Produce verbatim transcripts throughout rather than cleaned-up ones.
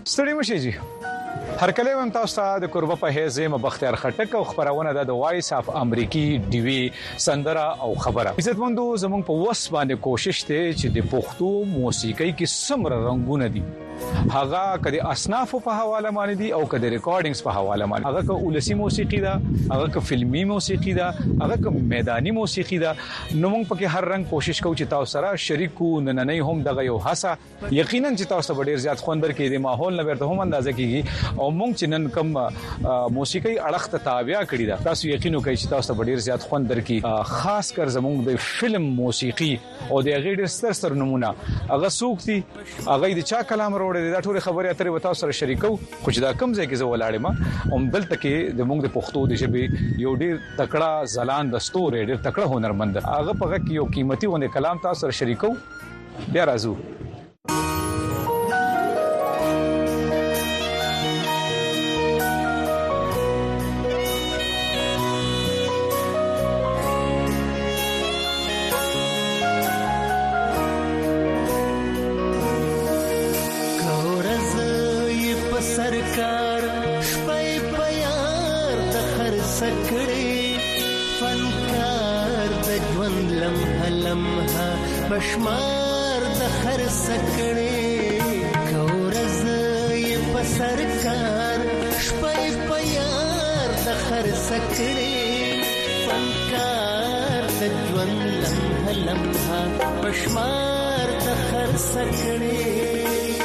ستړي مشي جی هر کله هم تاسو ته د قربه په هیڅ زم بختیار خټک او خبرونه د وایس اف امریکي ډي وی سندره او خبره عزتمندو زموږ په وس باندې کوشش ته چې د پښتو موسیقۍ کې سمره رنگونه دي هغه کدي اصناف په حواله باندې دي او کدي ریکارډینګز په حواله باندې هغه ک اولسی موسیقي ده هغه ک فلمي موسیقي ده هغه ک میداني موسیقي ده نو موږ پکې هر رنگ کوشش کوو چې تاسو سره شریکو نننې هم دغه یو هڅه یقینا چې تاسو ډیر زیات خوندر کې د ماحول نه ورته هم اندازه کیږي او موږ چې نن کوم موسیقي اړخ ته تابع کړی ده تاسو یقینو کوي چې تاسو ډیر زیات خوندر کې خاص کر زموږ د فلم موسیقي او د غیر ستر ستر نمونه هغه سوکتي هغه د چا کلام وروړي دا ټول خبرې اترې وتا سره شریکو خو چې دا کم ځای کې زه ولاړم هم دلته کې د موږ د پښتو د ژبې یو ډیر تکړه زلان د ستوري ډیر تکړه هنرمند هغه په کې یو قیمتي ونه کلام تاسو سره شریکو بیا راځو بشمار د خر سکړې کورز یې پسرکار شپې پیار د خر سکړې فنکار د ژوند لمحه لمحه بشمار د خر سکړې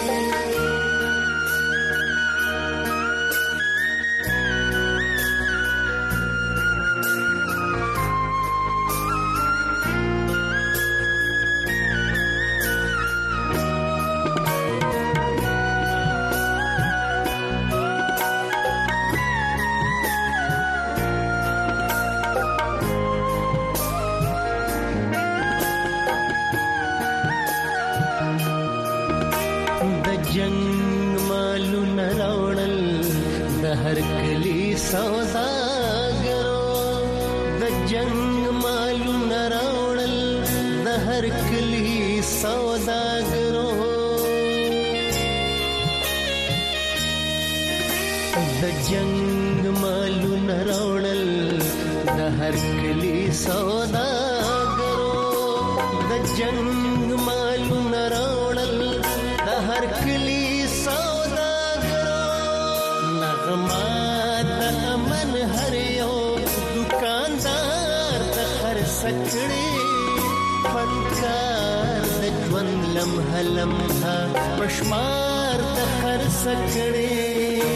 پشمار د خر سکړې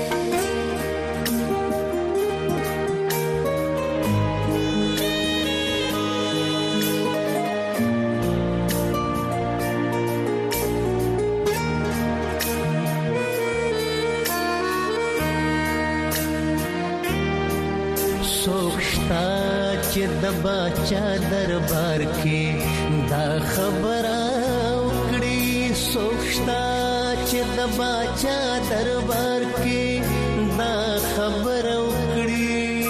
سوښتا چې د باچا دربار کې دا خبره سوښتا چې د باچا دربار کې دا خبر وکړي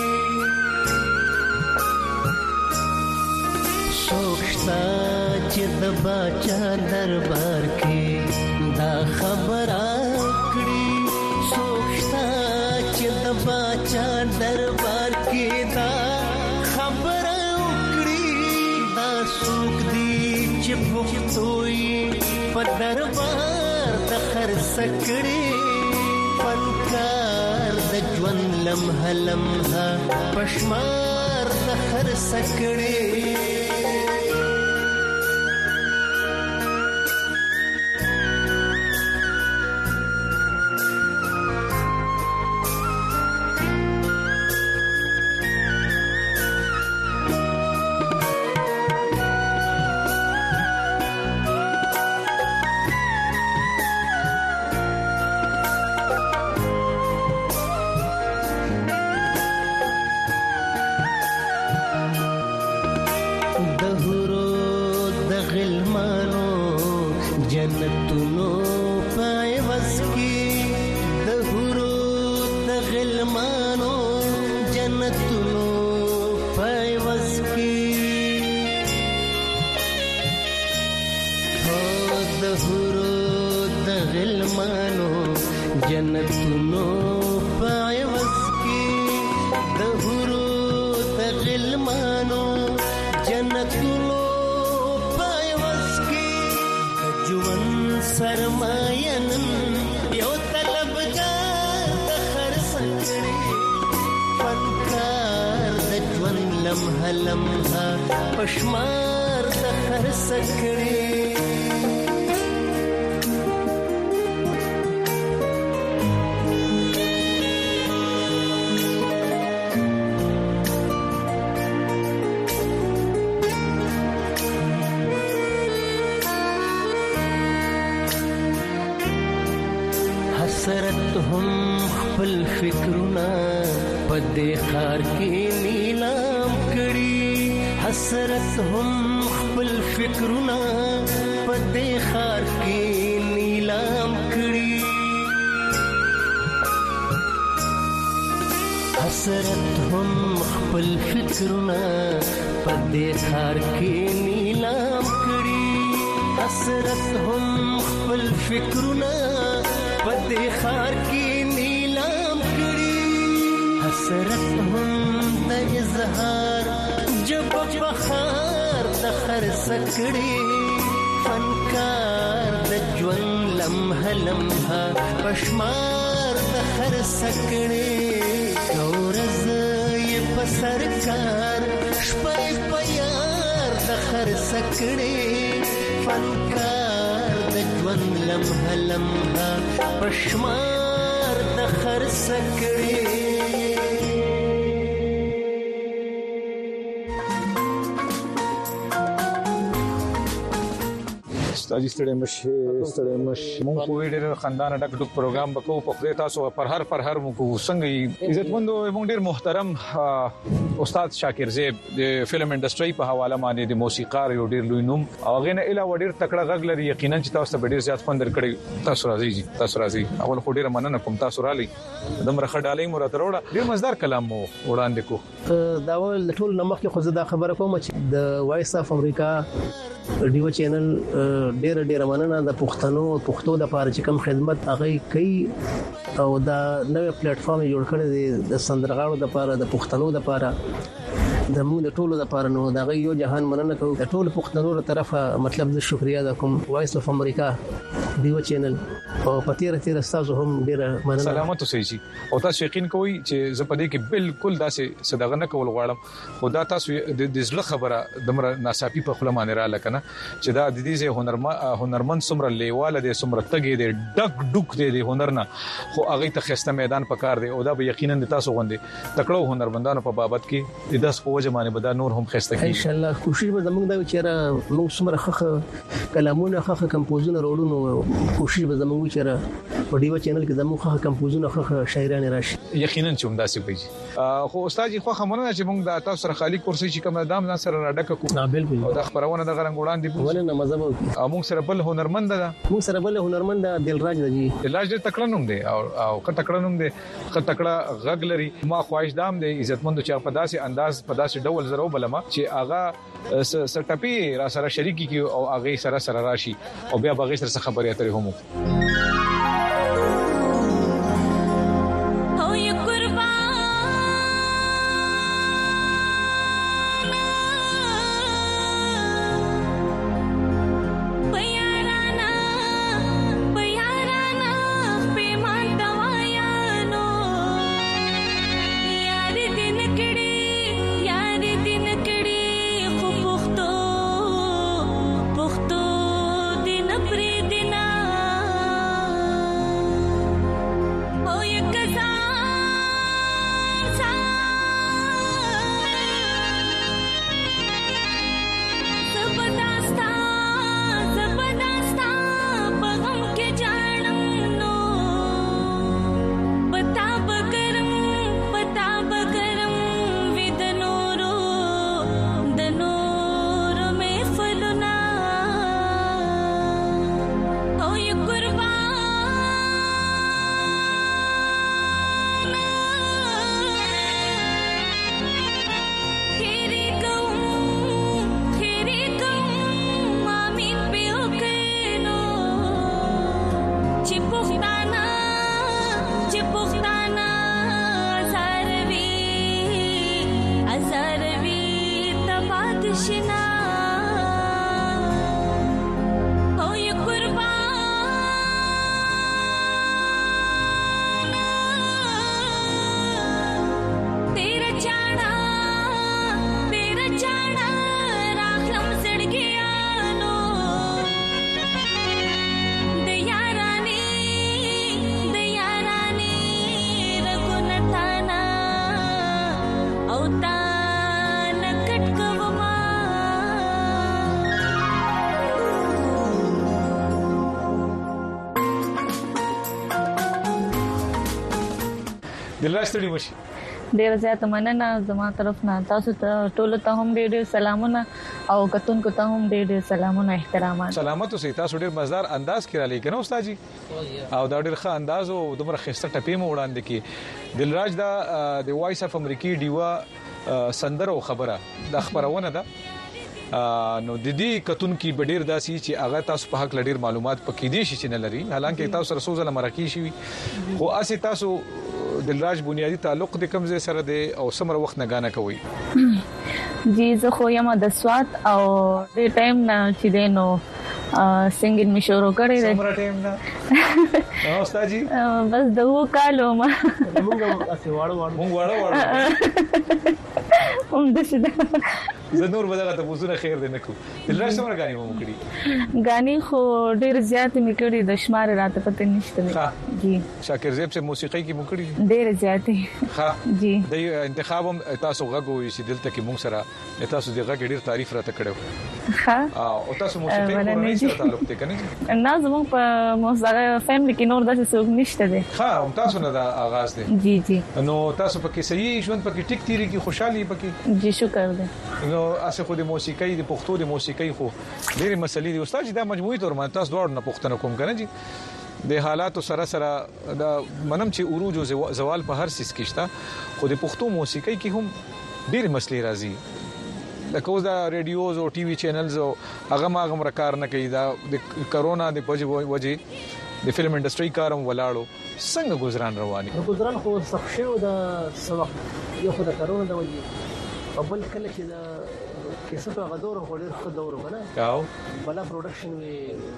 سوښتا چې د باچا دربار کې دا خبر وکړي سوښتا چې د باچا دربار کې دا خبر وکړي دا سوک دی چې پښتوي په دربار د خر سکړې فنکار د ژوند لمحه لمحه پشمار د خر سکړې غلمانو جنتونو پایوس کی د هورو د غلمانو جنتونو پایوس کی جوان سرماینن یو طلبګار د خرڅړي فنکار د ژوند لمحه لمحه پشمار د خرڅړي حسرت هم خپل فکرونه پدې خار کې نیلام کړي حسرت هم خپل فکرونه پدې خار کې نیلام کړي حسرت هم خپل فکرونه پدې خار کې نیلام کړي حسرت هم خپل فکرونه پدې خار کې نیلام کړي حسرت هم د اظهار جب بخار د خرڅکړي فنکار د ژوند لمحه لمحه پشمار د خرڅکړي ورځ یې په سرکار شپه په یار د خرڅکړي فنکار د ژوند لمحه لمحه پشمار د خرڅکړي استاد ستړي مشه ستړي مشه مونږ په ډېر خاندان ډک ډک پروګرام وکړو په خدای تاسو پر هر پر هر مونږ څنګه عزت مندو مونږ ډېر محترم استاد شاکر زیب د فلم انډستری په حواله باندې د موسیقار یو ډېر لوی نوم او غنه اله وړ تکړه غږ لري یقینا چې تاسو ته ډېر زیات خوند درکړي تاسو راځي تاسو راځي اول خو ډېر مننه کوم تاسو را لې دمر خډالې مراد وروړه ډېر مزدار کلام مو وړاندې کو دا ول ټول نمخ کې خو زه دا خبره کوم چې د وایس اف امریکا ډیو چینل ډېر ډېر مننه د پښتنو پښتو د لپاره چې کوم خدمت هغه کوي او دا نوې پلیټ فارم جوړ کړی دی د سندرغاړو د لپاره د پښتنو د لپاره د موږ د ټولو د لپاره نو دا یو جهان مننه کوم د ټولو پښتنو تر طرفه مطلب د شکریا د کوم وایس اف امریکا ډیو چینل او پتیره تیر تاسو هم ډیر مننه سلامت اوسئ شي او تاسو یقین کوئ چې زه په دې کې بالکل داسې صدقه نه کول غواړم خدا تاسو د ځله خبره دمر ناصافي په خپل معنی را لکنه چې دا د دې هنرمند هنرمند سمره لیواله د سمره تګې د ډک ډک د هنر نه خو هغه ته خسته میدان پکار دی او دا به یقینا تاسو غوندي تکړو هنرمندانو په بابت کې د داس په وجه باندې به دا نور هم خسته کیږي ان شاء الله کوشش به زموږ دا چې را موږ سمره خخه کلامونه خخه کمپوزونه وروړو کوشش به زموږ چې را په ډیو چینل کې زموږ خخه کمپوزونه خخه شاعرانه راشي یقینا چې هم داسې وي خو استاد خو خمونه چې موږ د تاسو سره خالی کورسي چې کوم دام ځان سره راډک کو نه بالکل او د خبرونه د غرنګوړان دی ولنه مزه موږ سره بل هنرمند ده موږ سره بل هنرمند دلراج دی دلراج دې تکړه نوم دی او او ک تکړه نوم دی ک تکړه غږ لري ما خواهش دام دی عزتمند چې په داسې انداز په داسې ډول زرو بلما چې اغا سټپی را سره شریکی کی او اغه سره سره راشي او بیا بغیر سره خبرې اترې هم پختو دین پر دینا دلراج ستړي مشي ډیر زیات مننه زما طرف نه تاسو ته ټول ته هم ډیر ډیر سلامونه او کتونکو ته هم ډیر ډیر سلامونه احترامات سلامات اوسئ تاسو ډیر مزدار انداز کې را لیکنه استاد جی او دا ډیر ښه انداز او دمر خسته ټپې مو وړاندې کی دلراج دا د وایس اف امریکي ډیوا سندره او خبره د خبرونه ده نو د دې کتون کې بډیر داسي چې هغه تاسو په حق لډیر معلومات پکې دي شي نه لري حالانکه تاسو رسول الله مرکی شي خو اسی تاسو دلراج بنیادی تعلق د کوم ځای سره دی او سمره وخت نه غاڼه کوي جی زه خو یم د سوات او د ټایم نه چې دینو سنگینګ می شروع کړی دی سمره ټایم نه نو استاد جی بس دغه کالو ما موږ اسی واړو واړو موږ واړو واړو هم د شته زه نور بدغه ته وزونه خیر دې نکو دلراج سمره غاني مو کړی غاني خو ډیر زیات می کړی د شمار راته پته نشته جی شاکر زیب سے موسیقي کې مو کړی ډیر زیاتې ها جی د انتخاب تاسو غوږی چې دلته کې مونږ سره تاسو دغه ډیر تعریف راته کړو ها او تاسو موسیقي کورنۍ سره تعلق دی کنه نه زموږ په موسیقي فیملی کې نور داسې څوک نشته دی ها تاسو نه دا آغاز دی جی جی نو تاسو پکې صحیح ژوند پکې ټیک تیری کې خوشحالي پکې جی شکر دی نو اسه خو د موسیقي د پښتو د موسیقي خو ډېر مسلې دي استاد دا مجموعي تور ما تاسو دوړ نه پښتنه کوم کنه جی د حالاتو سره سره دا منم چې عروج او زوال په هر سیس کې شته خو د پښتو موسیقي کې هم ډېر مسلې راځي د کوز دا ریډیوز او ټي وي چینلز او هغه ما هغه کار نه کوي دا د کرونا د وجې د فلم انډستری کارم ولاړو څنګه گزاران رواني گزاران خو سخت شو د سوق یو خو د کرونا د وجې او بل کله چې دا کیسه په غدور خو ډیر ښه دور وکنه او بلا پروډکشن وی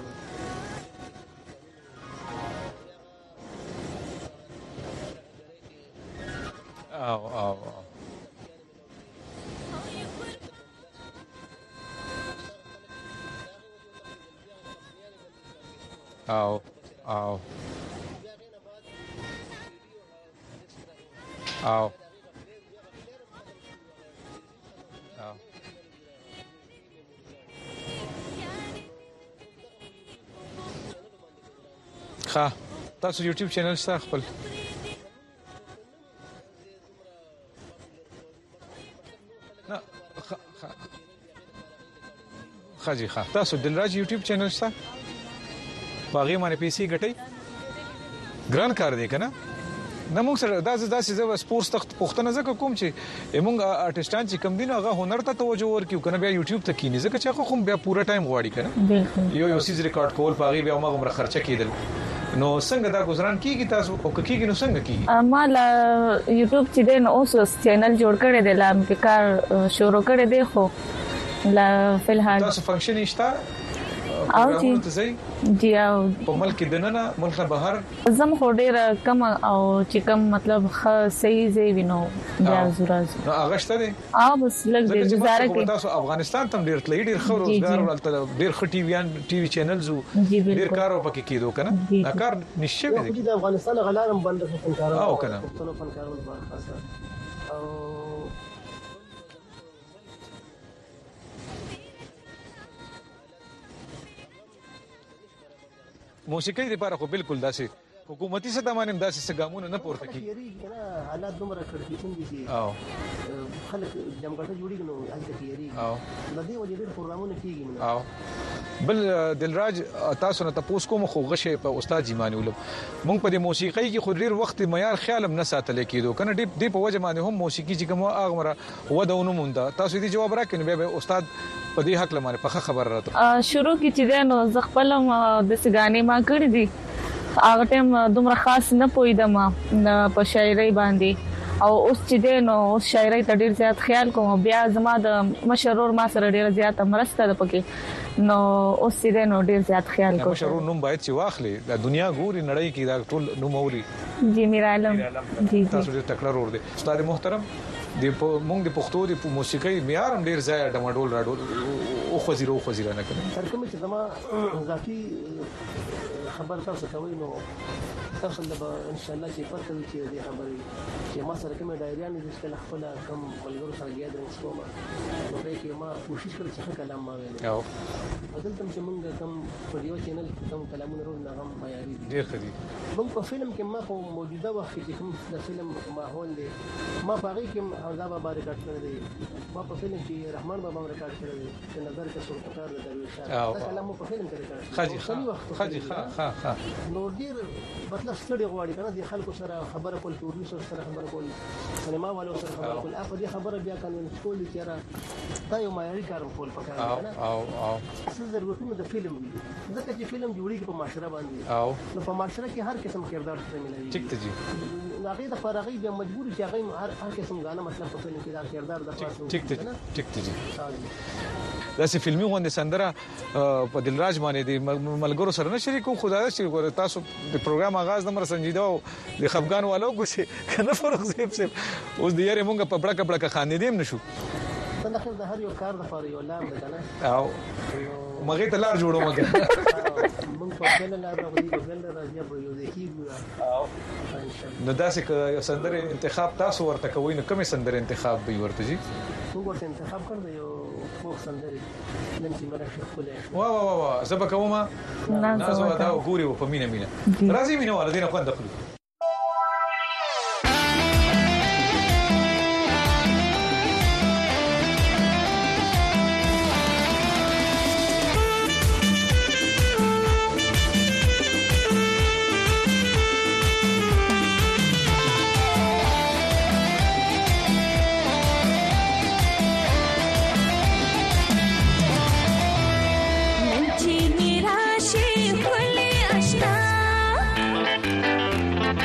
او او او او او ښه تاسو یوټیوب چینل سره خپل نه ښه جی ښه تاسو دلراج یوټیوب چینل سره باغې باندې پیسې ګټي ګران کار دی کنه نه موږ سره داسې داسې زو سپورتس تخت پښتنه زکه کوم چې موږ آرټستان چې کم دین هغه هنر ته توجه ورکیو کنه بیا یوټیوب ته کینی زکه چې خو بیا پورا ټایم غواړي کنه یو یو سیز ریکارډ کول باغې بیا موږ مر خرچه کیدل نو څنګه دا گزاران کیږي تاسو او کیږي نو څنګه کیږي ما لا یوټیوب چې دین اوس چینل جوړ کړی دی لا کار شروع کړی دی خو لا فلحال تاسو فنکشن شته او جی جی او په ملک دننه ملک نه بهر زم خو ډیر کم او چې کم مطلب ښه صحیح زی وینو بیا زراز نو هغه شته دي او بس لګ دې گزاره کې تاسو افغانستان تم ډیر تللی ډیر خو روزګار ولته ډیر خ ټي ویان ټي وی چینلز ډیر کار پکې کیدو کنه دا کار نشي دي د افغانستان غلارم بند فنکارانو او کنه فنکارانو خاصه او موسیقي لپاره خو بالکل داسې حکومتي سطح باندې داسې سګامونه نه پورته کی کنه حالات دومره کړکېچن دي او خلک جمګړه جوړیږي نو هلته کیږي او د دې وجې ډېر پروګرامونه کیږي او بل دلراج تاسو نه تاسو کوم خو غشه په استاد جیمانی ولم مونږ په دې موسیقي کې خو ډېر وخت معیار خیالم نه ساتل کېدو کنه دې دې په وجه باندې هم موسیقي چې کوم هغه ودونه مونږ تاسو دې جواب راکړئ بیا به استاد په دې حق لمانه په خبر راته شروع کې چې نو زغپلم د سګانی ما کړی دي هغه ټیم دومره خاص نه پویدم په شاعري باندې او اوس چې دینو اوس شاعري ته ډیر زیات خیال کوم بیا زما د مشرور ما سره ډیر زیات مرسته ده پکې نو اوس چې دینو ډیر زیات خیال کوم مشرور نوم باید چې واخلي د دنیا ګوري نړۍ کې دا ټول نوم اوري جی میر عالم جی تاسو ډیر تکړه ور دي استاد محترم د مونږ د پښتو د موسیقي معیار هم ډیر ځای ډمډول راډول او خزیرو خزیره نه کړي تر کومه چې زما ذاتی خبر تاسو کوي نو تاسو له ان شاء الله چې پته وي چې د خبرې چې ما سره کومه ډایریان دي چې خپل کم ملګرو سره ګیدرینګ کوم نو به کې ما کوشش کړم چې کلام ما ویل او بدل تم چې موږ کم ویډیو چینل کوم کلامونه ورو نه هم معیاري ډیر خدي موږ په فلم کې ما په موجوده وخت کې کوم د فلم ماحول دی ما په هغه کې حمزه بابا ریکارډ کړی دی ما په فلم کې رحمان بابا ریکارډ کړی دی چې نظر کې سلطان د درویش دا کلام په فلم کې ریکارډ خاجي خاجي ها ها ها نو ډیر مطلب ستړي غواړي کنه د خلکو سره خبره کول ټورنیسټ سره خبره کول سینما والو سره خبره کول اپ دې خبره بیا کنه کول چې را دا یو معیاري کار کول پکاره او او او څه ضرورتونه د فلم ځکه چې فلم جوړیږي په معاشره باندې او نو په معاشره کې هر قسم کردار سره ملایي ټیک ته جی هغه د فرغي بیا مجبور چې هغه هر هر قسم غانه مطلب په فلم کې دا کردار د خاص ټیک ته ټیک ته جی دا سه فلمي غونډه سندره په دلراج باندې د ملګرو سره نه شریکو خدای چې ګور تاسو د پروګرام آغاز نمبر سنجیده او د خفغان والو کو چې کنه فرق زیب سه اوس د یاري مونږ په بڑا کپڑا خاندې نشو په اخر د هر یو کار د فار یو لام ده کنه او مغه ته لار جوړو مګر مونږ په بل لار راغلي په بل راځي په یو ځکه او نو داسې ک یو سندره انتخاب تاسو ورته کوئ نو کومه سندره انتخاب به ورته جی موږ ورته انتخاب کړو یو فوق سندره نن چې مرا شیخ کولای وا وا وا زبا کومه نه زما دا ګوري په مینه مینه راځي مینه والدین خو دخلو मेरा शेख वाले अशना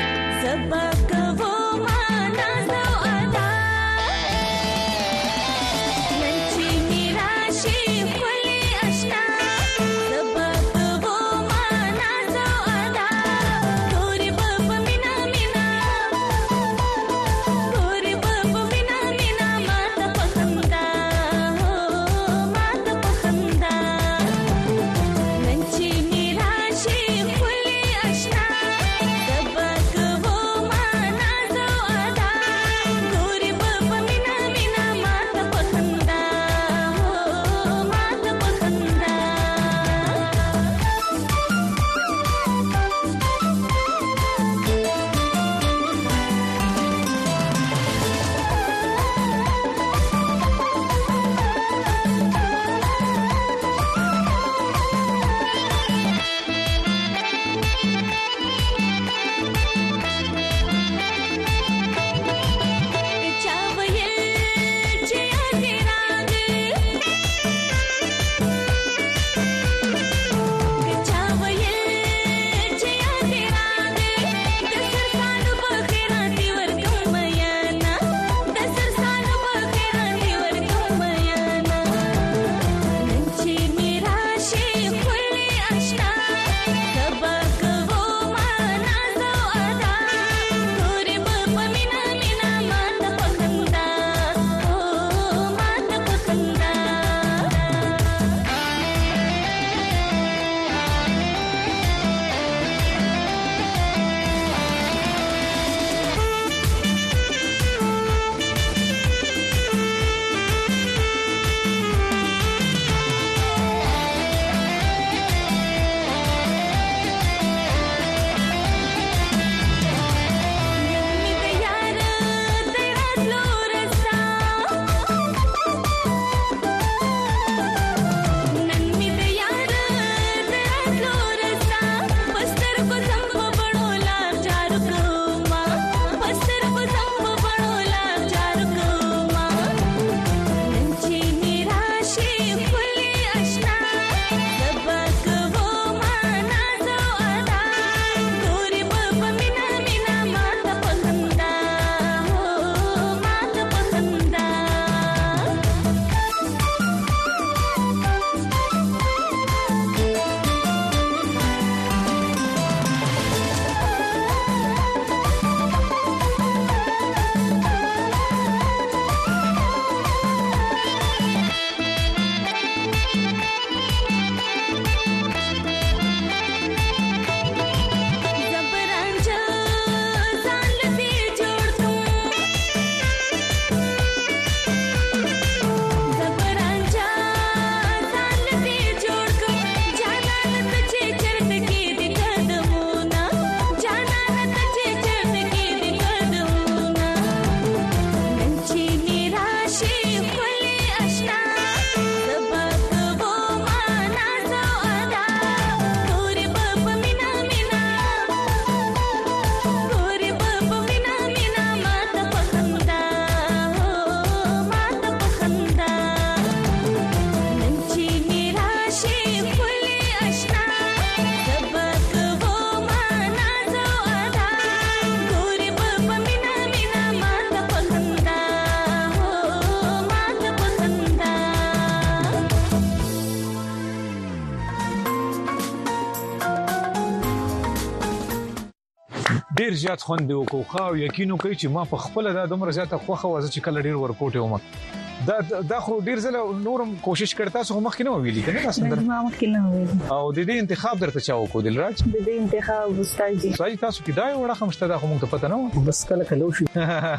ډیر زیات خوند وکړو خو یقینو کوي چې ما په خپل د دومره زیاته خوخه وځي چې کله ډیر ورکوټه ومه دا دا خو ډیر زله نورم کوشش کړتا سو مخ کې نه ویلي کنه تاسو در ما مخ کې نه ویلي او د دې انتخاب درته چا وکړو دلراج د دې انتخاب استاد جی صحیح تاسو کې دا وړه خمشته دا موږ ته پته نه بس کله کلو شي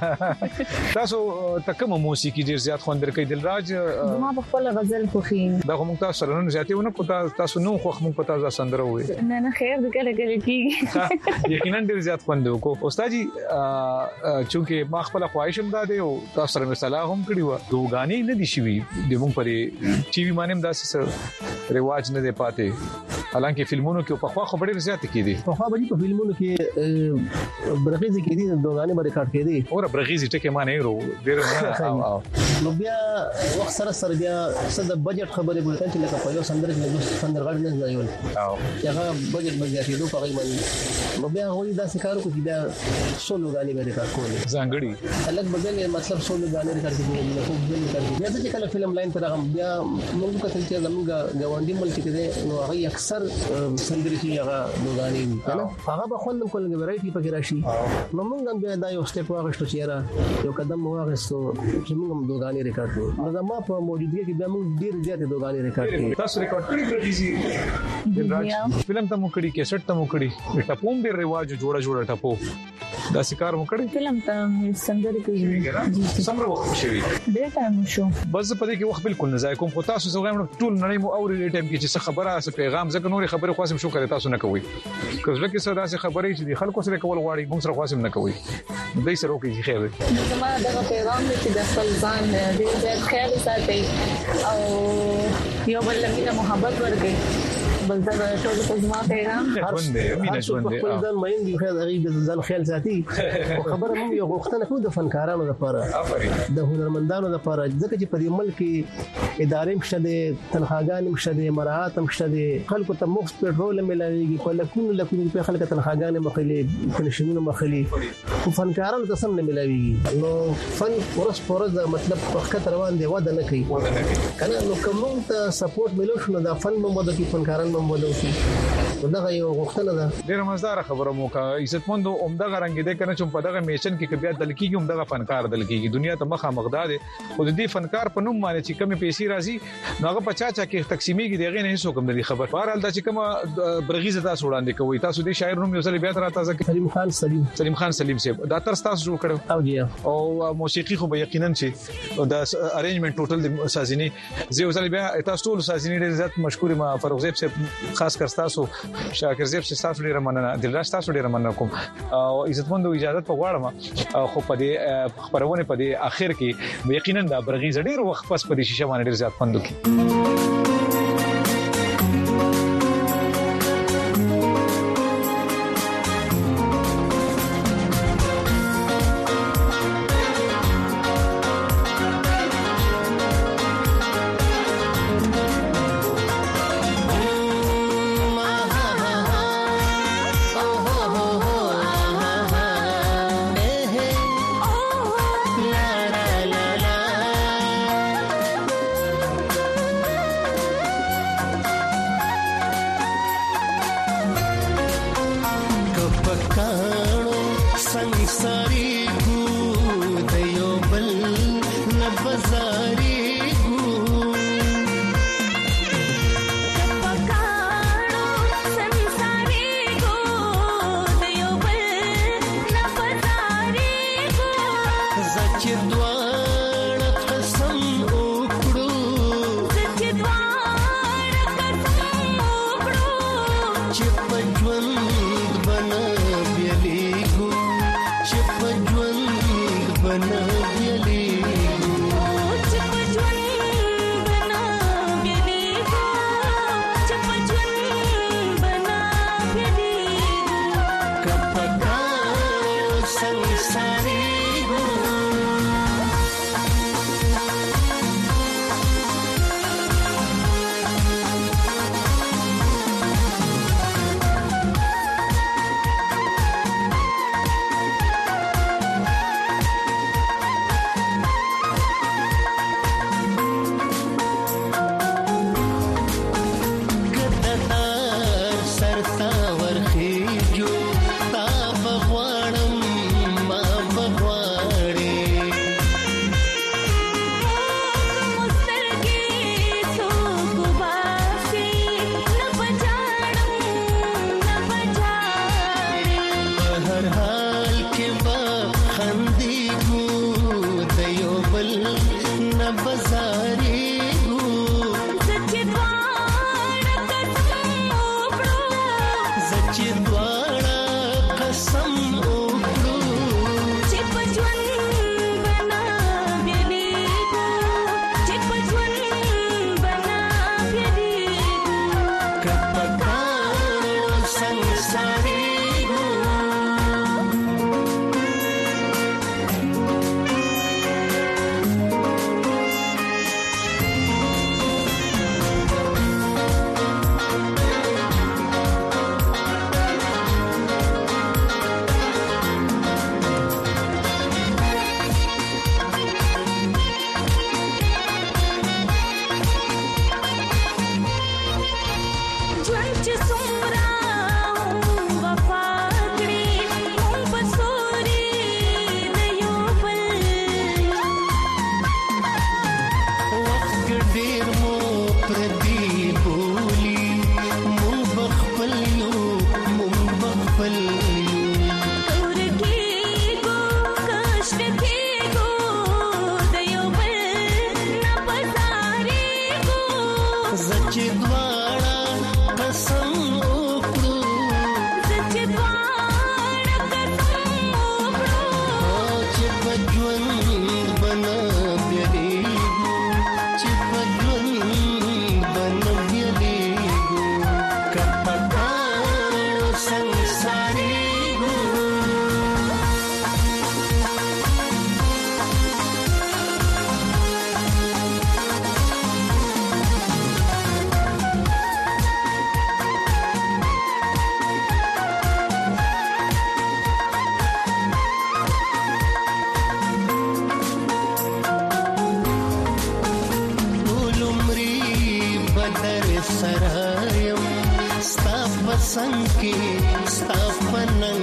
تاسو تکم موسیقي ډیر زیات خوند درکې دلراج ما په خپل غزل خوخي دا موږ تاسو سره نه زیاتونه کو تاسو نو خو موږ پتا ځا سندره وي نه نه خیر دې کله کله کیږي یقینا ډیر زیات خوند وکړو استاد جی چې ما خپل خواهشم دا دی او تاسو سره مثلا هم کړی و دوغانی نه دي شي د مونږ پرې ټي وي باندې داسې رواج نه دی پاتې حالانکه فلمونو کې په خوا خبرې زیات کېدي په خوا باندې په فلمونو کې برغیزي کې دي دوغانې باندې کاټ کېدي اور برغیزي ټکه معنی ورو ډیر نه نو بیا وخت سره سره بیا څه د بجټ خبرې بولته چې لکه په یو سندره کې د سندرغاړي نه ځایول او هغه بجټ بزیاتې دوه په غیمن نو بیا هغوی دا سکارو کوي بیا سولو غالي باندې کار کوي ځانګړي الګ بدل مطلب سولو غالي کار کوي نو خو بل کار کوي چې کله فلم لاین تر هغه بیا موږ کتل چې زموږ غونډي ملک کې دي نو هغه اکثر سندري چې هغه دوغاني کنه هغه به خوندم کول ورایټي پکې راشي نو موږ بیا دا یو سټپ واغښتو چې را یو قدم واغښتو چې موږ دوغاني ریکارډ کړو نو دا ما په موجودګي کې بیا موږ ډیر زیات دوغاني ریکارډ کړو تاسو ریکارډ کړی برغیزي دلراج فلم ته مو کړی کیسټ ته مو کړی ټپوم ډیر رواج جوړه جوړه ټپو دا سکار مو کړی فلم ته سندري کوي سمره وخت شوی ډیر ټایم شو بس په دې کې وخت بالکل نه ځای کوم خو تاسو زغم ټول نړۍ مو اوري دې ټایم کې چې خبره اس پیغام ځکه نوري خبره خاصم شو کړی تاسو نه کوي کله کې څه داسې خبرې چې خلکو سره کول غواړي موږ سره خاصم نه کوي دې سره وکړي خیر زما دغه پیغام دې چې د خپل ځان دې زیات خیال ساتي او یو بل لمینه محبت ورکړي بل دا ټول په زما پیغام ژوند دی مینه ژوند دی خپل ځان مېن دی خیر هغه د ځان خیال ساتي او خبره مو یو غوښتنه کوي د فنکارانو لپاره د هنرمندانو لپاره ځکه چې په دې ملک کې ادارې مشته دي تنخواګانې مشته دي مراعات مشته دي خلکو ته مفت پټرول ملایږي په لکونو لکونو په خلک تنخواګانې مخلي پنشنونه مخلي خو فنکارانو ته سم نه ملایږي نو فن ورس پورز مطلب په خطر روان دی ودا نه کوي کنه نو کوم ته سپورټ ملو شنو دا فن مو د فنکارانو مودوسی دغه یو غوښتنه ده ډیره مزدار خبره مو کا عزتمند عمدہ رنگ دې کنه چې په دغه میشن کې بیا دل کېږي عمدہ فنکار دل کېږي دنیا ته مخه مقدار خو دې فنکار په نوم باندې چې کمی پیسې راځي نو هغه پچا چا کې تقسیمېږي دغه نه هیڅ کوم دې خبر بهرحال دا چې کوم برغیزه تاسو وړاندې کوي تاسو دې شاعر نوم یو ځل بیا تر تازه سلیم خان سلیم سلیم خان سلیم صاحب دا تر تاسو جوړ کړو او جی او موسیقي خو به یقینا چې دا ارینجمنت ټوټل د سازینی زه یو ځل بیا تاسو ټول سازینی ډېر زیات مشکور ما فاروق زیب صاحب خاص کر تاسو شاکر زیب تاسو ډیر مننه دلراج تاسو ډیر مننه کوم او عزتمندو اجازه په غواړم خو په دې خبرونه په دې اخر کې یقینا دا برغیز ډیر وخت پس په دې شیشه باندې ډیر زیات خوند وکړي کې ستاپننګ